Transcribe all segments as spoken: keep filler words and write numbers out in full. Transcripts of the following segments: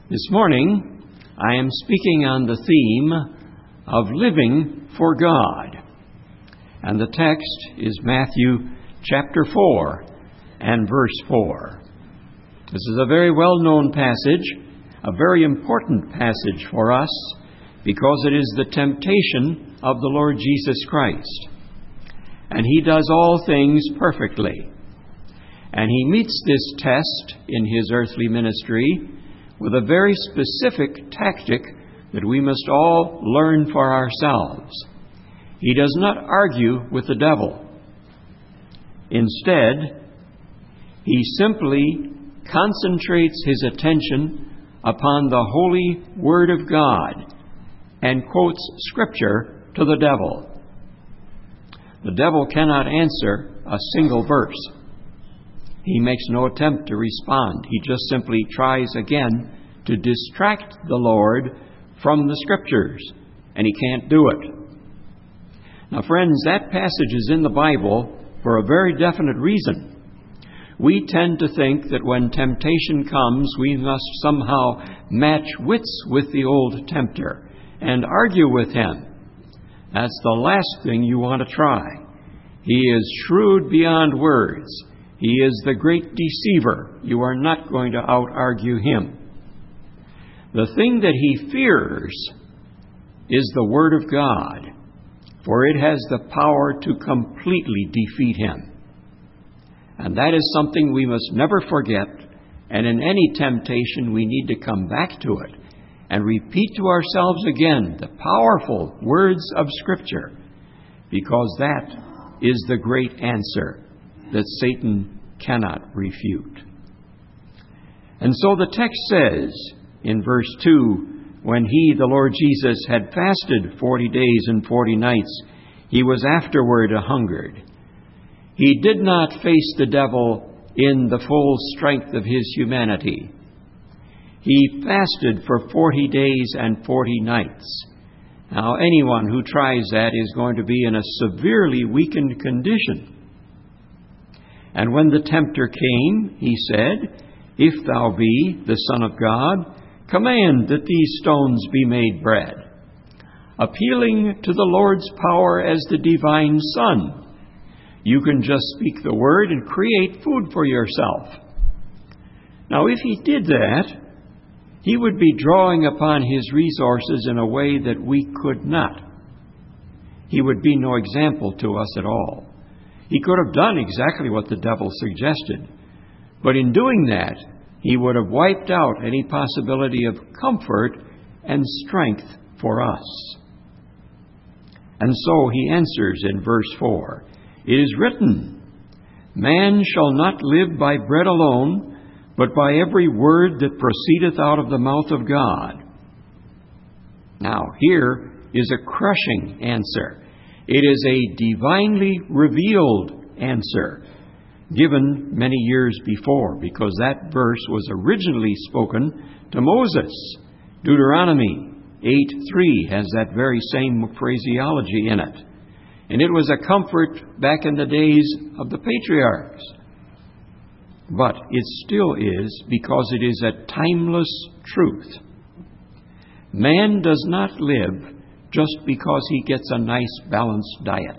This morning, I am speaking on the theme of living for God. And the text is Matthew chapter four and verse four. This is a very well-known passage, a very important passage for us, because it is the temptation of the Lord Jesus Christ. And He does all things perfectly. And He meets this test in His earthly ministry with a very specific tactic that we must all learn for ourselves. He does not argue with the devil. Instead, He simply concentrates His attention upon the holy Word of God and quotes Scripture to the devil. The devil cannot answer a single verse. He makes no attempt to respond. He just simply tries again to distract the Lord from the Scriptures, and he can't do it. Now, friends, that passage is in the Bible for a very definite reason. We tend to think that when temptation comes, we must somehow match wits with the old tempter and argue with him. That's the last thing you want to try. He is shrewd beyond words. He is the great deceiver. You are not going to out-argue him. The thing that he fears is the Word of God, for it has the power to completely defeat him. And that is something we must never forget, and in any temptation we need to come back to it and repeat to ourselves again the powerful words of Scripture, because that is the great answer that Satan cannot refute. And so the text says in verse two, when He, the Lord Jesus, had fasted forty days and forty nights, He was afterward a-hungered. He did not face the devil in the full strength of His humanity. He fasted for forty days and forty nights. Now, anyone who tries that is going to be in a severely weakened condition. And when the tempter came, he said, "If thou be the Son of God, command that these stones be made bread," appealing to the Lord's power as the divine Son. You can just speak the word and create food for yourself. Now, if He did that, He would be drawing upon His resources in a way that we could not. He would be no example to us at all. He could have done exactly what the devil suggested, but in doing that, He would have wiped out any possibility of comfort and strength for us. And so He answers in verse four, "It is written, man shall not live by bread alone, but by every word that proceedeth out of the mouth of God." Now, here is a crushing answer. It is a divinely revealed answer, given many years before, because that verse was originally spoken to Moses. Deuteronomy eight three has that very same phraseology in it. And it was a comfort back in the days of the patriarchs. But it still is, because it is a timeless truth. Man does not live just because he gets a nice balanced diet.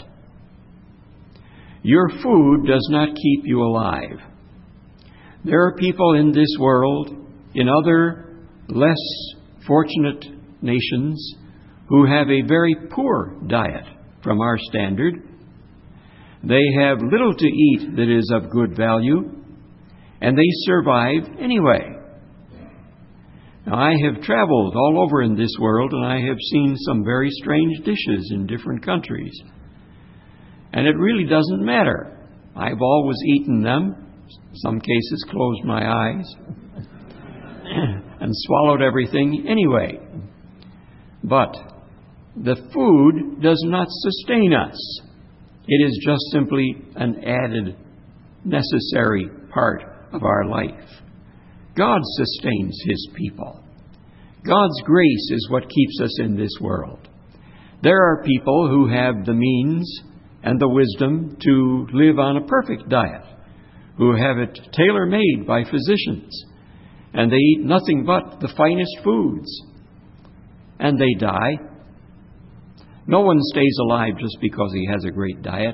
Your food does not keep you alive. There are people in this world, in other less fortunate nations, who have a very poor diet from our standard. They have little to eat that is of good value, and they survive anyway. Now, I have traveled all over in this world, and I have seen some very strange dishes in different countries. And it really doesn't matter. I've always eaten them, in some cases closed my eyes, and swallowed everything anyway. But the food does not sustain us. It is just simply an added, necessary part of our life. God sustains His people. God's grace is what keeps us in this world. There are people who have the means and the wisdom to live on a perfect diet, who have it tailor-made by physicians, and they eat nothing but the finest foods, and they die. No one stays alive just because he has a great diet.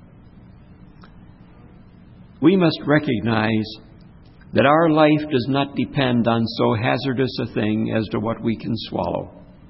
We must recognize that our life does not depend on so hazardous a thing as to what we can swallow.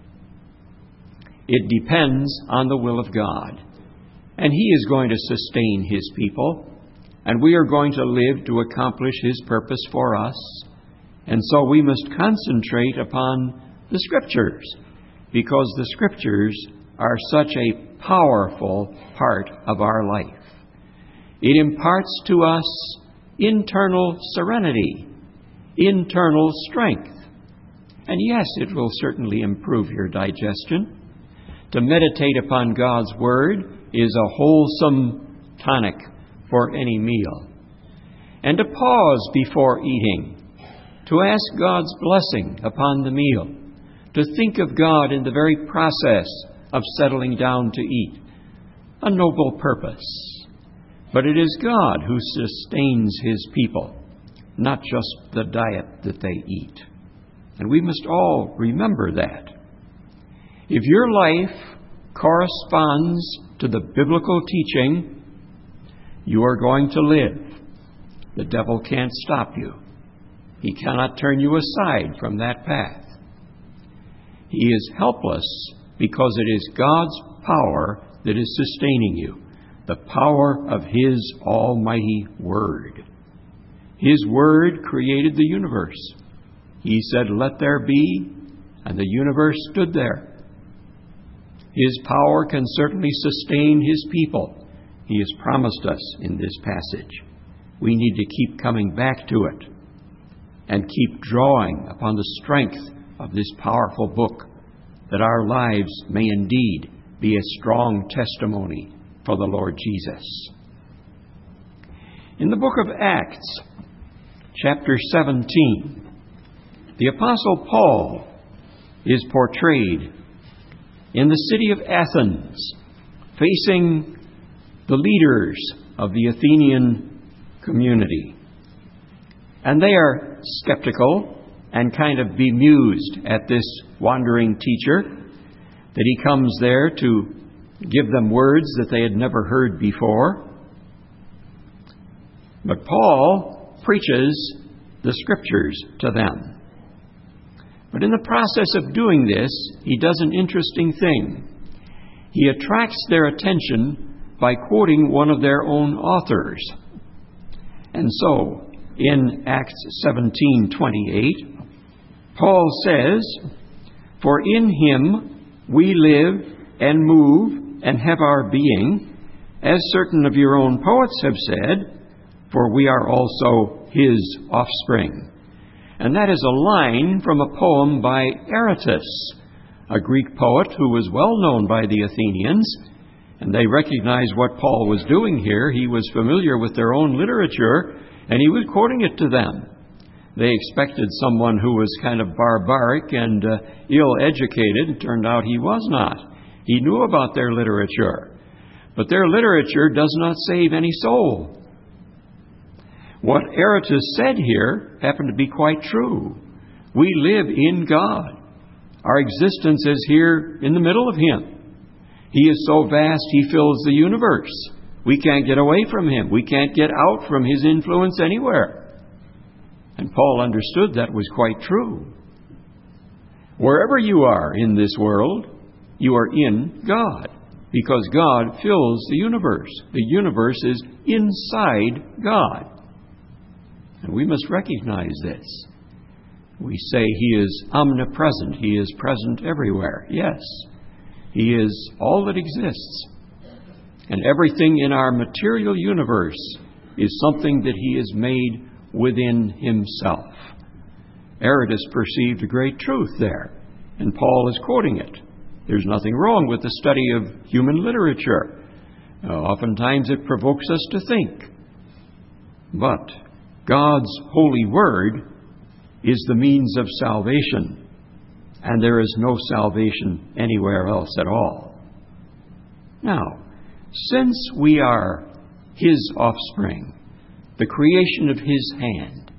It depends on the will of God. And He is going to sustain His people, and we are going to live to accomplish His purpose for us. And so we must concentrate upon the Scriptures, because the Scriptures are such a powerful part of our life. It imparts to us internal serenity, internal strength. And yes, it will certainly improve your digestion. To meditate upon God's Word is a wholesome tonic for any meal. And to pause before eating, to ask God's blessing upon the meal, to think of God in the very process of settling down to eat. A noble purpose. But it is God who sustains His people, not just the diet that they eat. And we must all remember that. If your life corresponds to the biblical teaching, you are going to live. The devil can't stop you. He cannot turn you aside from that path. He is helpless because it is God's power that is sustaining you, the power of His almighty Word. His Word created the universe. He said, "Let there be," and the universe stood there. His power can certainly sustain His people. He has promised us in this passage. We need to keep coming back to it and keep drawing upon the strength of this powerful book, that our lives may indeed be a strong testimony for the Lord Jesus. In the book of Acts, chapter seventeen, the Apostle Paul is portrayed in the city of Athens, facing the leaders of the Athenian community. And they are skeptical and kind of bemused at this wandering teacher, that he comes there to give them words that they had never heard before. But Paul preaches the Scriptures to them. But in the process of doing this, he does an interesting thing. He attracts their attention by quoting one of their own authors. And so, in Acts seventeen twenty-eight, Paul says, "For in Him we live and move and have our being, as certain of your own poets have said, for we are also His offspring." And that is a line from a poem by Aratus, a Greek poet who was well known by the Athenians, and they recognized what Paul was doing here. He was familiar with their own literature, and he was quoting it to them. They expected someone who was kind of barbaric and uh, ill-educated. It turned out he was not. He knew about their literature. But their literature does not save any soul. What Aratus said here happened to be quite true. We live in God. Our existence is here in the middle of Him. He is so vast, He fills the universe. We can't get away from Him. We can't get out from His influence anywhere. And Paul understood that was quite true. Wherever you are in this world, you are in God, because God fills the universe. The universe is inside God. And we must recognize this. We say He is omnipresent. He is present everywhere. Yes, He is all that exists. And everything in our material universe is something that He has made within Himself. Aratus perceived a great truth there, and Paul is quoting it. There's nothing wrong with the study of human literature. Uh, oftentimes it provokes us to think. But God's holy word is the means of salvation, and there is no salvation anywhere else at all. Now, since we are His offspring, the creation of His hand,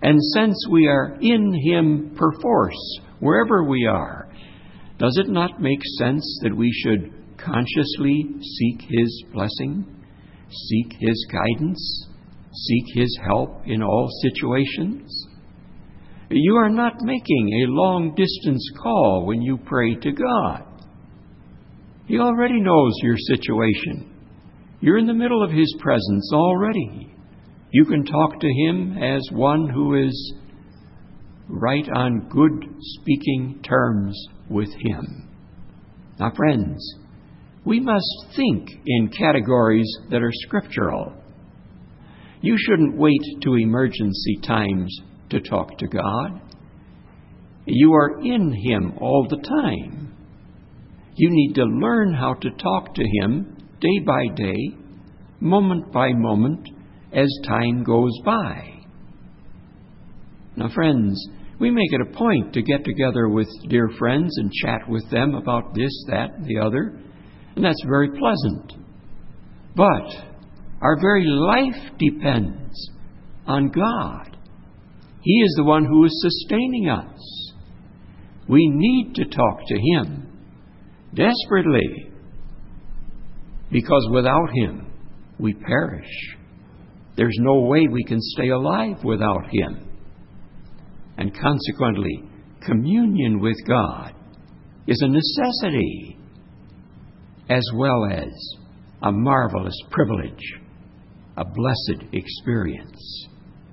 And since we are in Him perforce, wherever we are, does it not make sense that we should consciously seek His blessing, seek His guidance, seek His help in all situations? You are not making a long-distance call when you pray to God. He already knows your situation. You're in the middle of His presence already. You can talk to Him as one who is right on good speaking terms with Him. Now, friends, we must think in categories that are scriptural. You shouldn't wait to emergency times to talk to God. You are in Him all the time. You need to learn how to talk to Him day by day, moment by moment, as time goes by. Now, friends, we make it a point to get together with dear friends and chat with them about this, that, and the other, and that's very pleasant. But our very life depends on God. He is the one who is sustaining us. We need to talk to Him desperately, because without Him we perish. There's no way we can stay alive without Him. And consequently, communion with God is a necessity as well as a marvelous privilege, a blessed experience.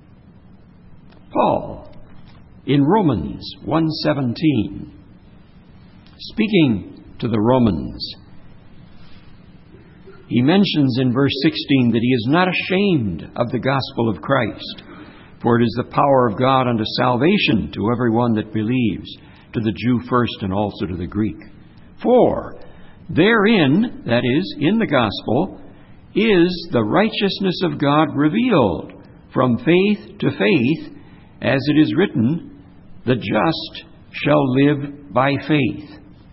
Paul, in Romans one seventeen, speaking to the Romans, he mentions in verse sixteen that he is not ashamed of the gospel of Christ, for it is the power of God unto salvation to everyone that believes, to the Jew first and also to the Greek. For therein, that is, in the gospel, is the righteousness of God revealed from faith to faith, as it is written, the just shall live by faith.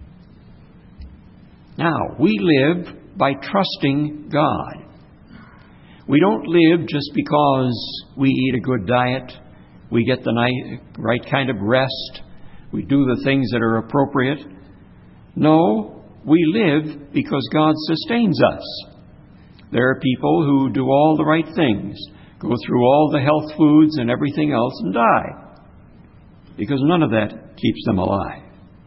Now, we live by trusting God. We don't live just because we eat a good diet, we get the nice, right kind of rest, we do the things that are appropriate. No, we live because God sustains us. There are people who do all the right things, go through all the health foods and everything else and die, because none of that keeps them alive.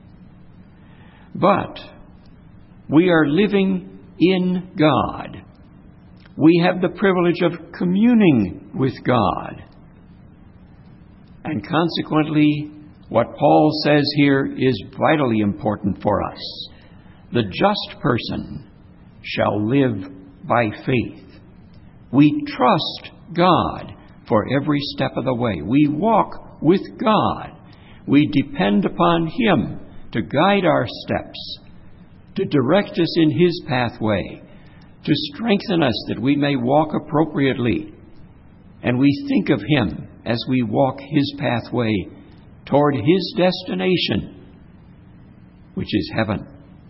But we are living in God. We have the privilege of communing with God. And consequently, what Paul says here is vitally important for us. The just person shall live by faith. We trust God for every step of the way. We walk with God. We depend upon Him to guide our steps, to direct us in His pathway, to strengthen us that we may walk appropriately. And we think of Him as we walk His pathway toward His destination, which is heaven.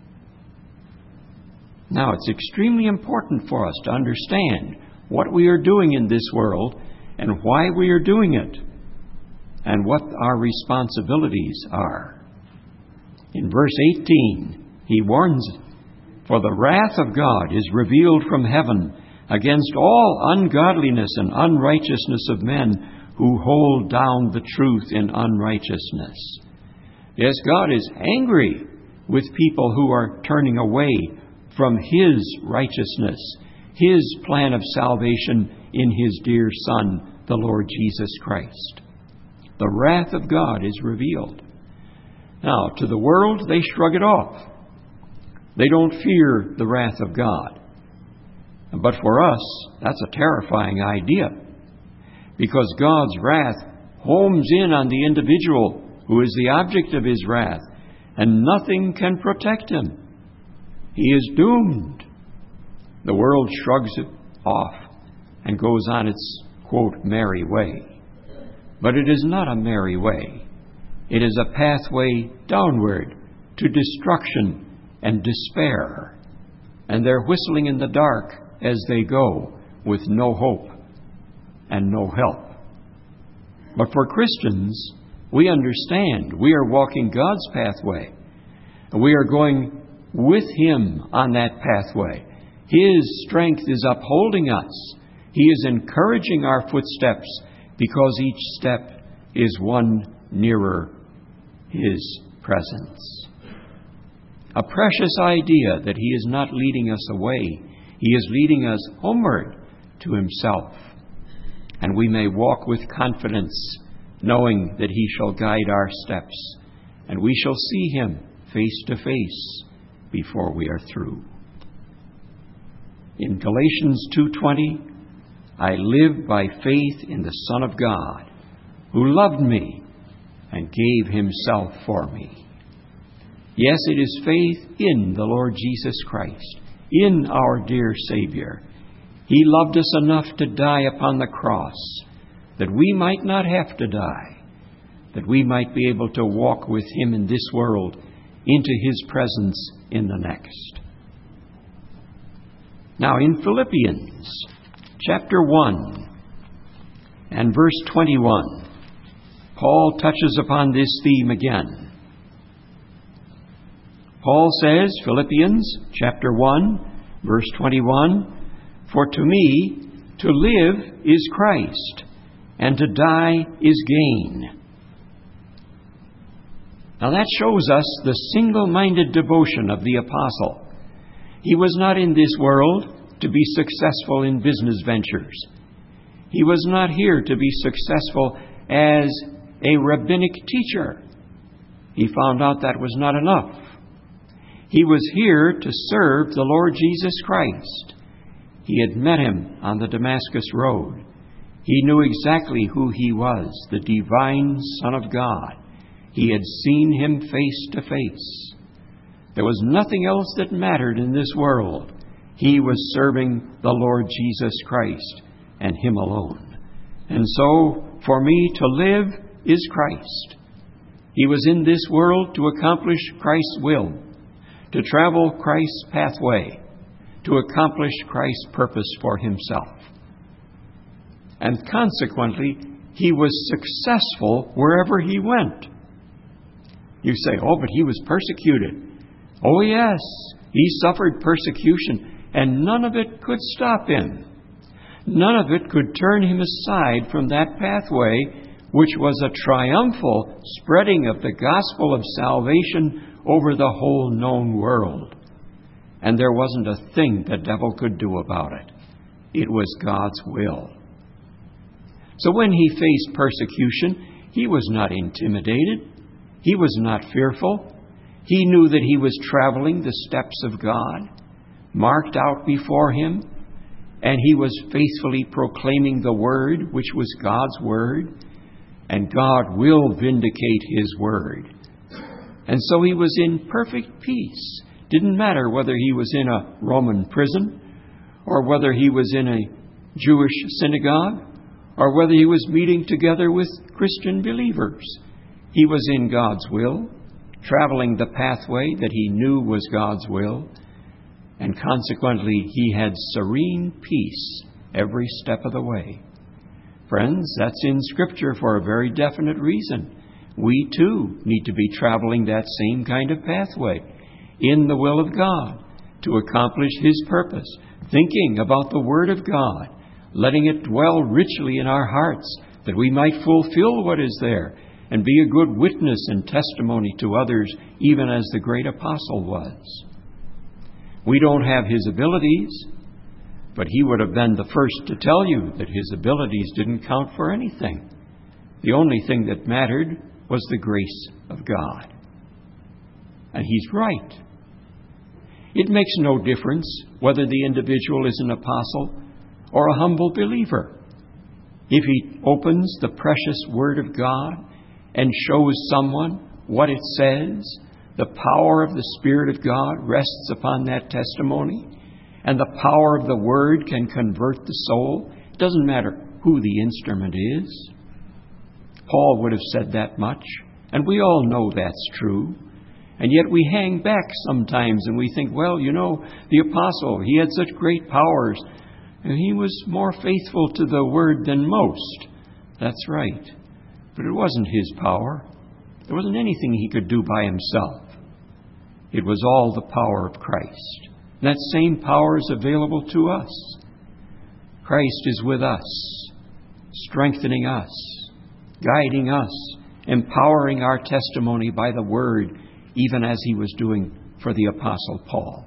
Now, it's extremely important for us to understand what we are doing in this world and why we are doing it and what our responsibilities are. In verse eighteen, he warns, for the wrath of God is revealed from heaven against all ungodliness and unrighteousness of men who hold down the truth in unrighteousness. Yes, God is angry with people who are turning away from His righteousness, His plan of salvation in His dear Son, the Lord Jesus Christ. The wrath of God is revealed. Now, to the world, they shrug it off. They don't fear the wrath of God. But for us, that's a terrifying idea, because God's wrath homes in on the individual who is the object of His wrath, and nothing can protect him. He is doomed. The world shrugs it off and goes on its, quote, merry way. But it is not a merry way. It is a pathway downward to destruction and despair. And they're whistling in the dark as they go, with no hope and no help. But for Christians, we understand we are walking God's pathway. We are going with Him on that pathway. His strength is upholding us. He is encouraging our footsteps because each step is one nearer His presence. A precious idea that He is not leading us away. He is leading us homeward to Himself. And we may walk with confidence, knowing that He shall guide our steps, and we shall see Him face to face before we are through. In Galatians two twenty, I live by faith in the Son of God, who loved me and gave Himself for me. Yes, it is faith in the Lord Jesus Christ, in our dear Savior. He loved us enough to die upon the cross, that we might not have to die, that we might be able to walk with Him in this world into His presence in the next. Now in Philippians chapter one and verse twenty-one, Paul touches upon this theme again. Paul says, Philippians chapter one, verse twenty-one, for to me to live is Christ, and to die is gain. Now that shows us the single-minded devotion of the apostle. He was not in this world to be successful in business ventures. He was not here to be successful as a rabbinic teacher. He found out that was not enough. He was here to serve the Lord Jesus Christ. He had met Him on the Damascus Road. He knew exactly who He was, the divine Son of God. He had seen Him face to face. There was nothing else that mattered in this world. He was serving the Lord Jesus Christ and Him alone. And so, for me to live is Christ. He was in this world to accomplish Christ's will, to travel Christ's pathway, to accomplish Christ's purpose for Himself. And consequently, He was successful wherever He went. You say, oh, but He was persecuted. Oh, yes, He suffered persecution, and none of it could stop Him. None of it could turn Him aside from that pathway, which was a triumphal spreading of the gospel of salvation over the whole known world. And there wasn't a thing the devil could do about it. It was God's will. So when He faced persecution, He was not intimidated. He was not fearful. He knew that He was traveling the steps of God, marked out before Him, and He was faithfully proclaiming the Word, which was God's Word, and God will vindicate His Word. And so He was in perfect peace. Didn't matter whether He was in a Roman prison, or whether He was in a Jewish synagogue, or whether He was meeting together with Christian believers. He was in God's will, traveling the pathway that He knew was God's will, and consequently He had serene peace every step of the way. Friends, that's in Scripture for a very definite reason. We too need to be traveling that same kind of pathway in the will of God to accomplish His purpose, thinking about the Word of God, letting it dwell richly in our hearts that we might fulfill what is there and be a good witness and testimony to others, even as the great apostle was. We don't have his abilities, but he would have been the first to tell you that his abilities didn't count for anything. The only thing that mattered was the grace of God. And he's right. It makes no difference whether the individual is an apostle or a humble believer. If he opens the precious Word of God and shows someone what it says, the power of the Spirit of God rests upon that testimony, and the power of the Word can convert the soul. It doesn't matter who the instrument is. Paul would have said that much, and we all know that's true. And yet we hang back sometimes and we think, well, you know, the apostle, he had such great powers, and he was more faithful to the Word than most. That's right. But it wasn't his power. There wasn't anything he could do by himself. It was all the power of Christ. That same power is available to us. Christ is with us, strengthening us, guiding us, empowering our testimony by the Word, even as he was doing for the Apostle Paul.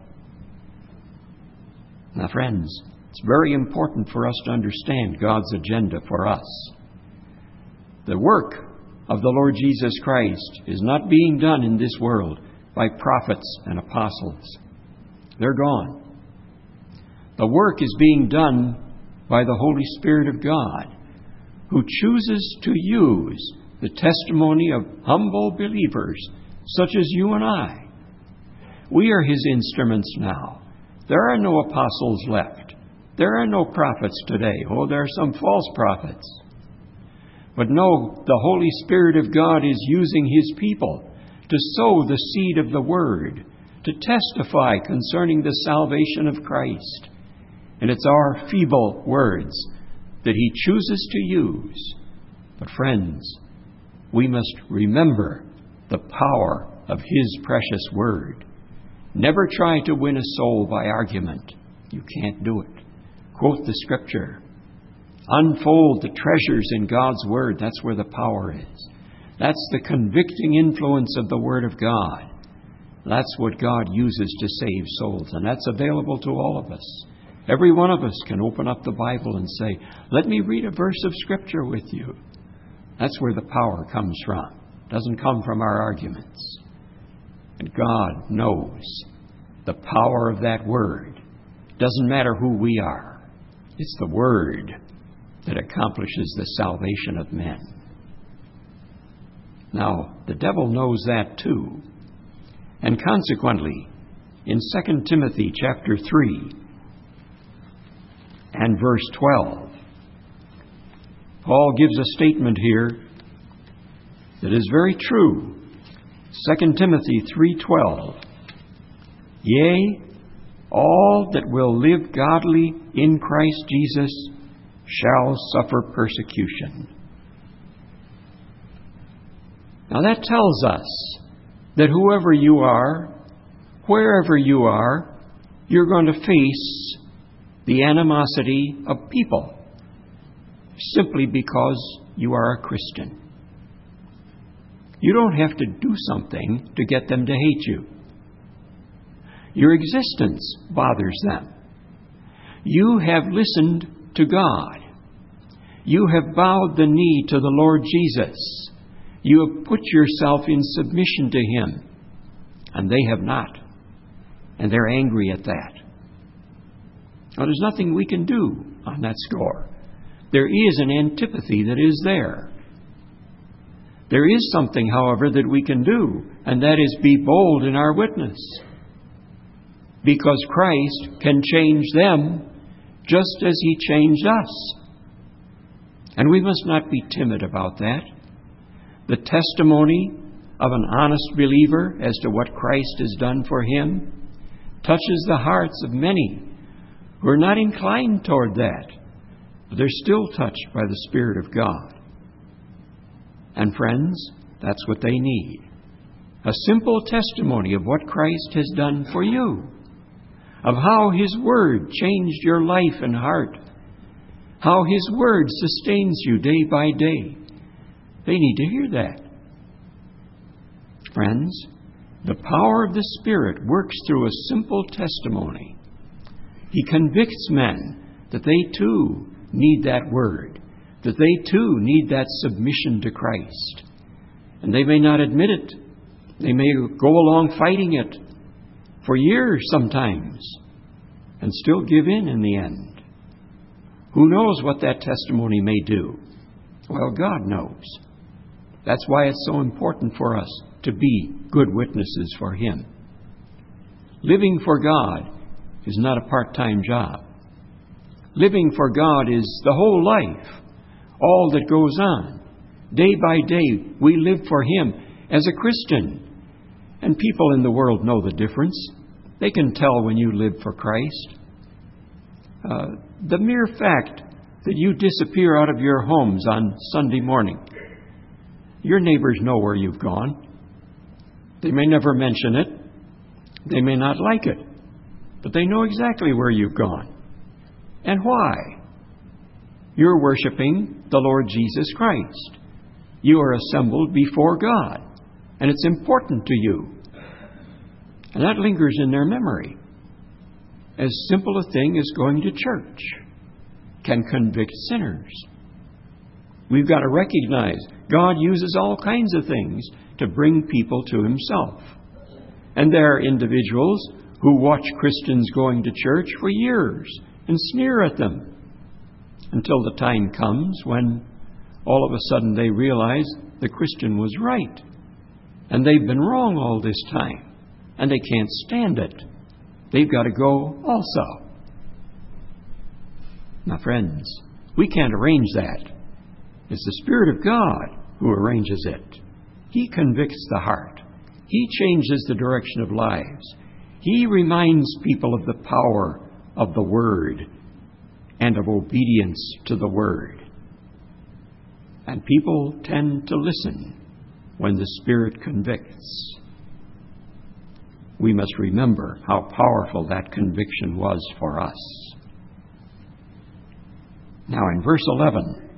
Now, friends, it's very important for us to understand God's agenda for us. The work of the Lord Jesus Christ is not being done in this world by prophets and apostles. They're gone. The work is being done by the Holy Spirit of God, who chooses to use the testimony of humble believers such as you and I. We are his instruments now. There are no apostles left. There are no prophets today. Oh, there are some false prophets. But no, the Holy Spirit of God is using his people to sow the seed of the Word, to testify concerning the salvation of Christ. And it's our feeble words that he chooses to use. But friends, we must remember the power of his precious Word. Never try to win a soul by argument. You can't do it. Quote the Scripture. Unfold the treasures in God's Word. That's where the power is. That's the convicting influence of the Word of God. That's what God uses to save souls. And that's available to all of us. Every one of us can open up the Bible and say, let me read a verse of Scripture with you. That's where the power comes from. It doesn't come from our arguments. And God knows the power of that Word. It doesn't matter who we are. It's the Word that accomplishes the salvation of men. Now, the devil knows that too. And consequently, in Second Timothy chapter three and verse twelve, Paul gives a statement here that is very true. Second Timothy three twelve, Yea, all that will live godly in Christ Jesus shall suffer persecution. Now that tells us that whoever you are, wherever you are, you're going to face the animosity of people simply because you are a Christian. You don't have to do something to get them to hate you. Your existence bothers them. You have listened to God. You have bowed the knee to the Lord Jesus. You have put yourself in submission to him, and they have not. And they're angry at that. Now, there's nothing we can do on that score. There is an antipathy that is there. There is something, however, that we can do, and that is be bold in our witness. Because Christ can change them just as he changed us. And we must not be timid about that. The testimony of an honest believer as to what Christ has done for him touches the hearts of many who are not inclined toward that, but they're still touched by the Spirit of God. And friends, that's what they need. A simple testimony of what Christ has done for you, of how his Word changed your life and heart, how his Word sustains you day by day. They need to hear that. Friends, the power of the Spirit works through a simple testimony. He convicts men that they too need that Word, that they too need that submission to Christ. And they may not admit it. They may go along fighting it for years sometimes and still give in in the end. Who knows what that testimony may do? Well, God knows. That's why it's so important for us to be good witnesses for him. Living for God is not a part-time job. Living for God is the whole life, all that goes on. Day by day, we live for him as a Christian. And people in the world know the difference. They can tell when you live for Christ. Uh, the mere fact that you disappear out of your homes on Sunday morning Your neighbors know where you've gone. They may never mention it. They may not like it. But they know exactly where you've gone. And why? You're worshiping the Lord Jesus Christ. You are assembled before God. And it's important to you. And that lingers in their memory. As simple a thing as going to church can convict sinners. We've got to recognize God uses all kinds of things to bring people to Himself. And there are individuals who watch Christians going to church for years and sneer at them until the time comes when all of a sudden they realize the Christian was right and they've been wrong all this time and they can't stand it. They've got to go also. Now, friends, we can't arrange that. It's the Spirit of God who arranges it. He convicts the heart. He changes the direction of lives. He reminds people of the power of the Word and of obedience to the Word. And people tend to listen when the Spirit convicts. We must remember how powerful that conviction was for us. Now in verse eleven,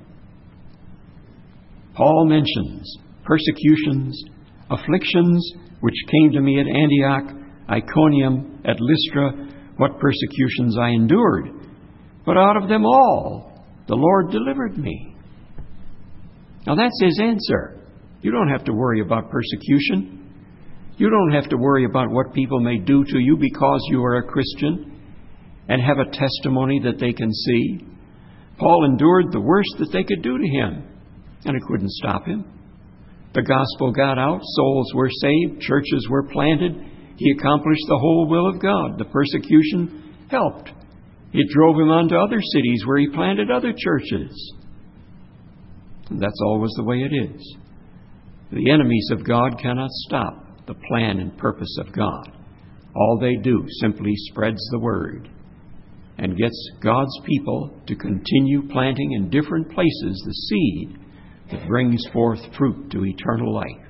Paul mentions persecutions, afflictions which came to me at Antioch, Iconium, at Lystra, what persecutions I endured. But out of them all, the Lord delivered me. Now that's His answer. You don't have to worry about persecution. You don't have to worry about what people may do to you because you are a Christian and have a testimony that they can see. Paul endured the worst that they could do to him, and it couldn't stop him. The gospel got out, souls were saved, churches were planted. He accomplished the whole will of God. The persecution helped. It drove him on to other cities where he planted other churches. And that's always the way it is. The enemies of God cannot stop the plan and purpose of God. All they do simply spreads the word and gets God's people to continue planting in different places the seed that brings forth fruit to eternal life.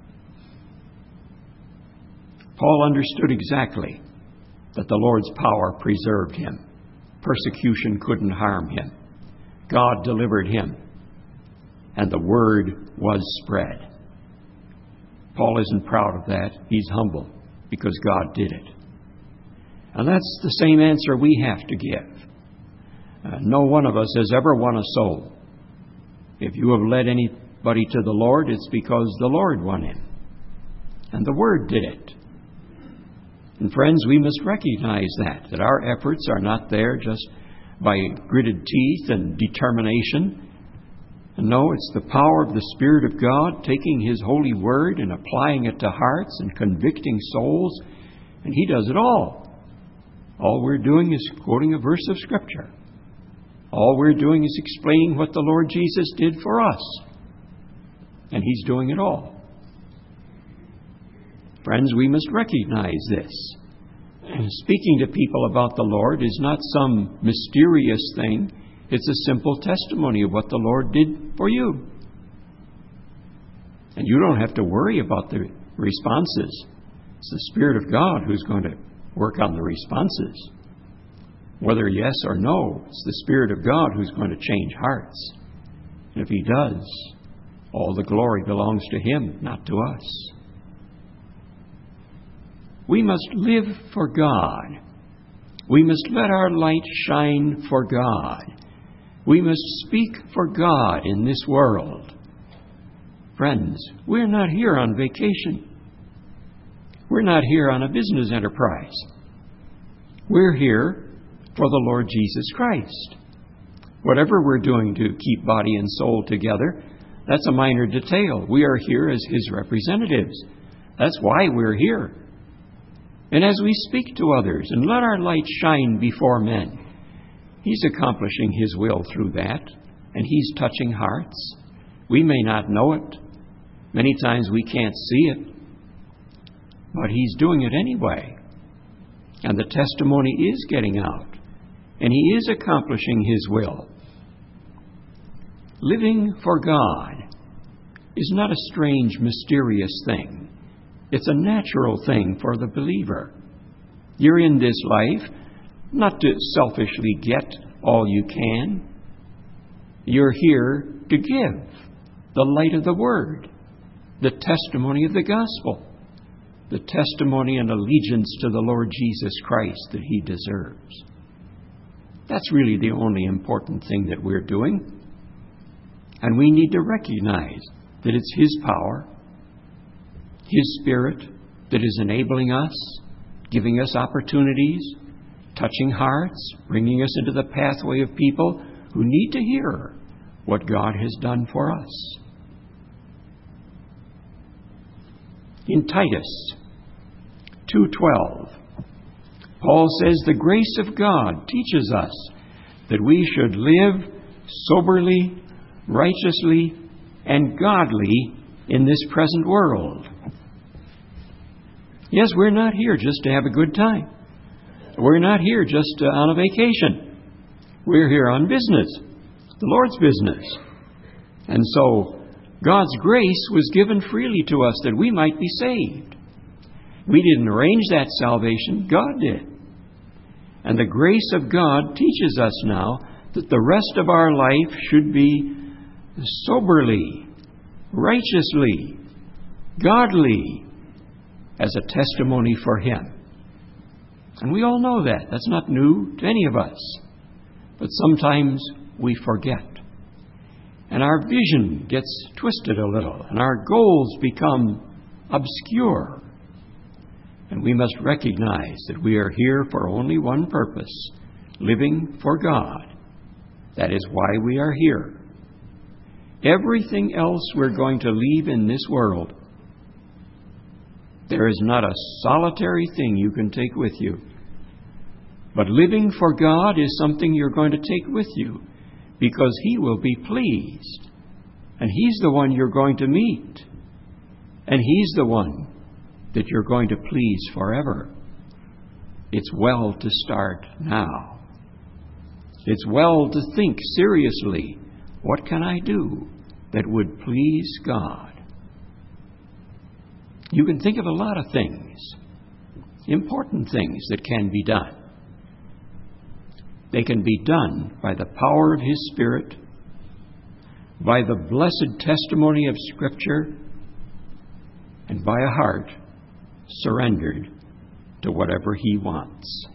Paul understood exactly that the Lord's power preserved him. Persecution couldn't harm him. God delivered him, and the word was spread. Paul isn't proud of that. He's humble because God did it. And that's the same answer we have to give. Uh, no one of us has ever won a soul. If you have led anybody to the Lord, it's because the Lord won him. And the Word did it. And friends, we must recognize that, that our efforts are not there just by gritted teeth and determination. And no, it's the power of the Spirit of God taking His holy Word and applying it to hearts and convicting souls. And He does it all. All we're doing is quoting a verse of Scripture. All we're doing is explaining what the Lord Jesus did for us. And He's doing it all. Friends, we must recognize this. And speaking to people about the Lord is not some mysterious thing. It's a simple testimony of what the Lord did for you. And you don't have to worry about the responses. It's the Spirit of God who's going to work on the responses. Whether yes or no, it's the Spirit of God who's going to change hearts. And if He does, all the glory belongs to Him, not to us. We must live for God. We must let our light shine for God. We must speak for God in this world. Friends, we're not here on vacation. We're not here on a business enterprise. We're here for the Lord Jesus Christ. Whatever we're doing to keep body and soul together, that's a minor detail. We are here as His representatives. That's why we're here. And as we speak to others and let our light shine before men, He's accomplishing His will through that, and He's touching hearts. We may not know it. Many times we can't see it. But He's doing it anyway. And the testimony is getting out. And He is accomplishing His will. Living for God. is not a strange, mysterious thing. It's a natural thing for the believer. You're in this life not to selfishly get all you can. You're here to give the light of the Word, the testimony of the gospel, the testimony and allegiance to the Lord Jesus Christ that He deserves. That's really the only important thing that we're doing. And we need to recognize that it's His power, His Spirit that is enabling us, giving us opportunities, touching hearts, bringing us into the pathway of people who need to hear what God has done for us. In Titus two twelve, Paul says, "The grace of God teaches us that we should live soberly, righteously, and godly in this present world." Yes, we're not here just to have a good time. We're not here just uh, on a vacation. We're here on business, the Lord's business. And so God's grace was given freely to us that we might be saved. We didn't arrange that salvation. God did. And the grace of God teaches us now that the rest of our life should be soberly, righteously, godly, as a testimony for Him. And we all know that. That's not new to any of us. But sometimes we forget. And our vision gets twisted a little, and our goals become obscure. And we must recognize that we are here for only one purpose, living for God. That is why we are here. Everything else we're going to leave in this world. There is not a solitary thing you can take with you. But living for God is something you're going to take with you, because He will be pleased. And He's the one you're going to meet. And He's the one that you're going to please forever. It's well to start now. It's well to think seriously, what can I do that would please God? You can think of a lot of things, important things that can be done. They can be done by the power of His Spirit, by the blessed testimony of Scripture, and by a heart surrendered to whatever He wants.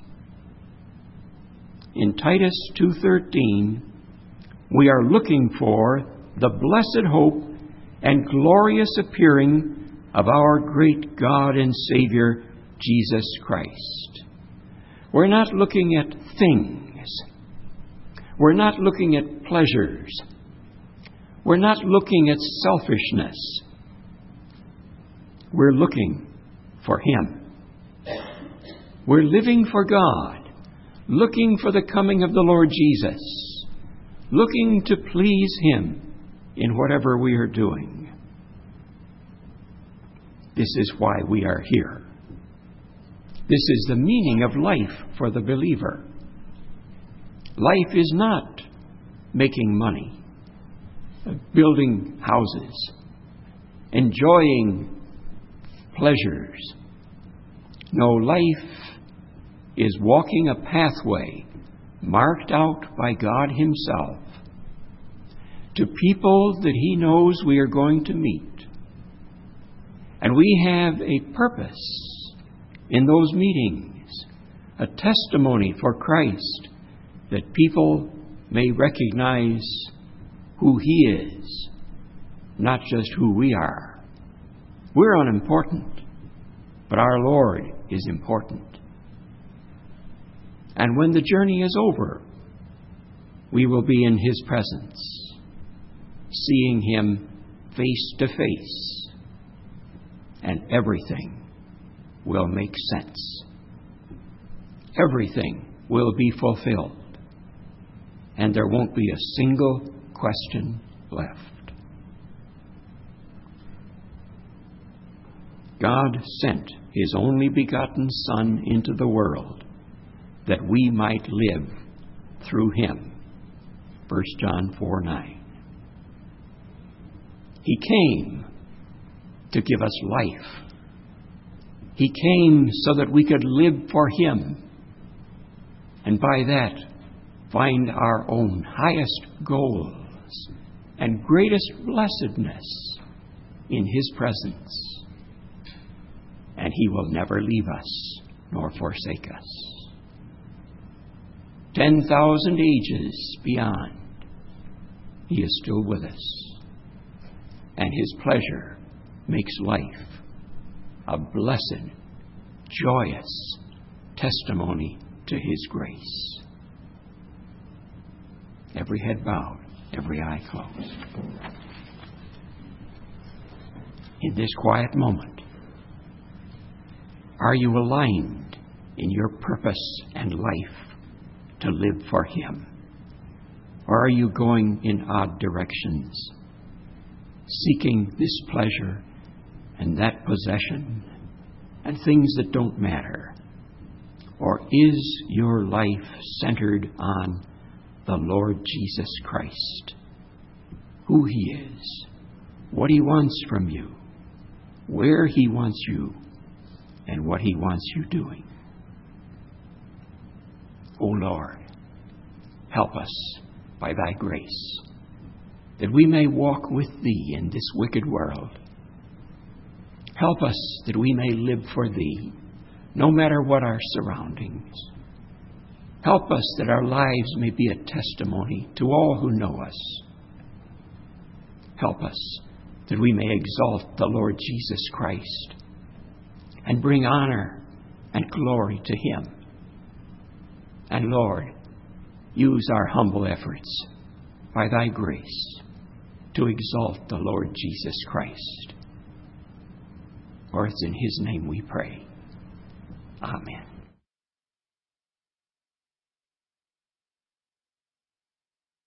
In Titus two thirteen, we are looking for the blessed hope and glorious appearing of our great God and Savior, Jesus Christ. We're not looking at things. We're not looking at pleasures. We're not looking at selfishness. We're looking for Him. We're living for God, looking for the coming of the Lord Jesus, looking to please Him in whatever we are doing. This is why we are here. This is the meaning of life for the believer. Life is not making money, building houses, enjoying pleasures. No, life is walking a pathway marked out by God Himself to people that He knows we are going to meet. And we have a purpose in those meetings, a testimony for Christ, that people may recognize who He is, not just who we are. We're unimportant, but our Lord is important. And when the journey is over, we will be in His presence, seeing Him face to face, and everything will make sense. Everything will be fulfilled, and there won't be a single question left. God sent His only begotten Son into the world that we might live through Him. First John four nine. He came to give us life. He came so that we could live for Him, and by that find our own highest goals and greatest blessedness in His presence. And He will never leave us nor forsake us. Ten thousand ages beyond, He is still with us, and His pleasure makes life a blessed, joyous testimony to His grace. Every head bowed, every eye closed. In this quiet moment, are you aligned in your purpose and life to live for Him? Or are you going in odd directions, seeking this pleasure and that possession and things that don't matter? Or is your life centered on the Lord Jesus Christ, who He is, what He wants from you, where He wants you, and what He wants you doing? O Lord, help us by Thy grace, that we may walk with Thee in this wicked world. Help us that we may live for Thee, no matter what our surroundings. Help us that our lives may be a testimony to all who know us. Help us that we may exalt the Lord Jesus Christ and bring honor and glory to Him. And Lord, use our humble efforts by Thy grace to exalt the Lord Jesus Christ. For it's in His name we pray. Amen.